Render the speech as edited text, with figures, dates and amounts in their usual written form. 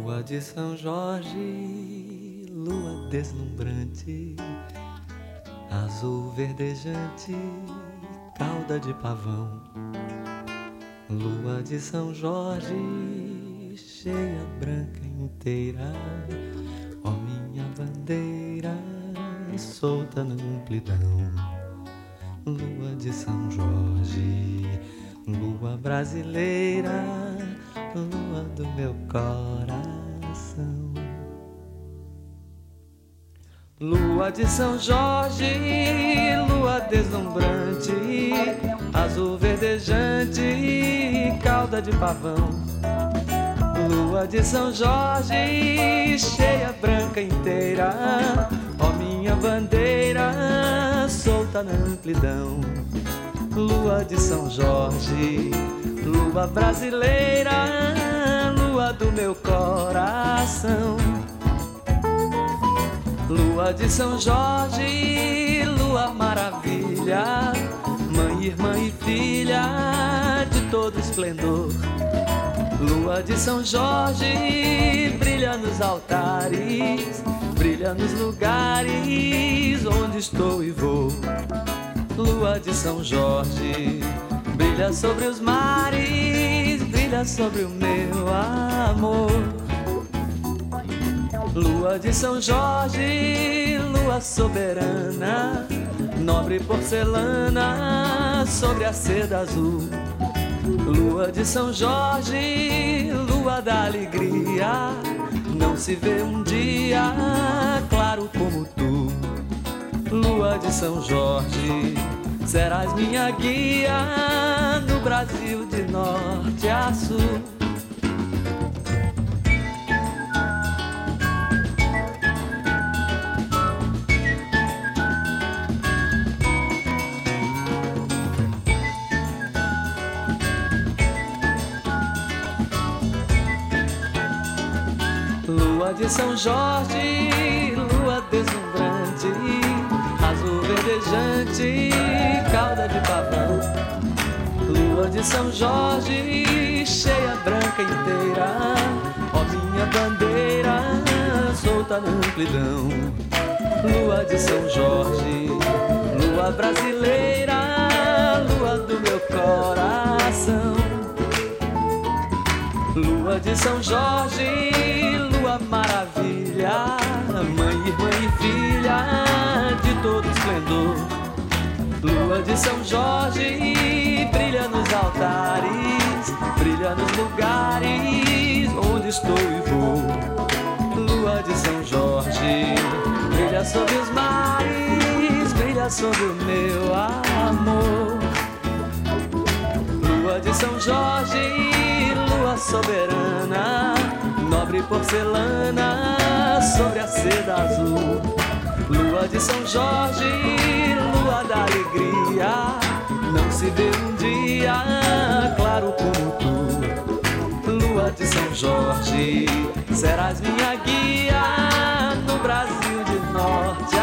Lua de São Jorge, lua deslumbrante, azul verdejante, cauda de pavão. Lua de São Jorge, cheia, branca inteira, ó minha bandeira, solta na amplidão. Lua de São Jorge, lua brasileira, lua do meu coração. Lua de São Jorge, lua deslumbrante, azul verdejante, cauda de pavão. Lua de São Jorge, cheia, branca inteira, ó minha bandeira, solta na amplidão. Lua de São Jorge, lua brasileira, lua do meu coração. Lua de São Jorge, lua maravilha, mãe, irmã e filha de todo esplendor. Lua de São Jorge, brilha nos altares, brilha nos lugares onde estou e vou. Lua de São Jorge, brilha sobre os mares, brilha sobre o meu amor. Lua de São Jorge, lua soberana, nobre porcelana sobre a seda azul. Lua de São Jorge, lua da alegria, não se vê um dia claro como tu. Lua de São Jorge, serás minha guia no Brasil de norte a sul. Lua de São Jorge, lua deslumbrante, azul verdejante, cauda de pavão. Lua de São Jorge, cheia, branca inteira, ó minha bandeira, solta na amplidão. Lua de São Jorge, lua brasileira, lua do meu coração. Lua de São Jorge, lua maravilha, mãe, irmã e filha de todo esplendor. Lua de São Jorge, brilha nos altares, brilha nos lugares onde estou e vou. Lua de São Jorge, brilha sobre os mares, brilha sobre o meu amor. Lua de São Jorge, lua soberana, nobre porcelana sobre a seda azul. Lua de São Jorge, lua da alegria, não se vê um dia claro como tu. Lua de São Jorge, serás minha guia no Brasil de norte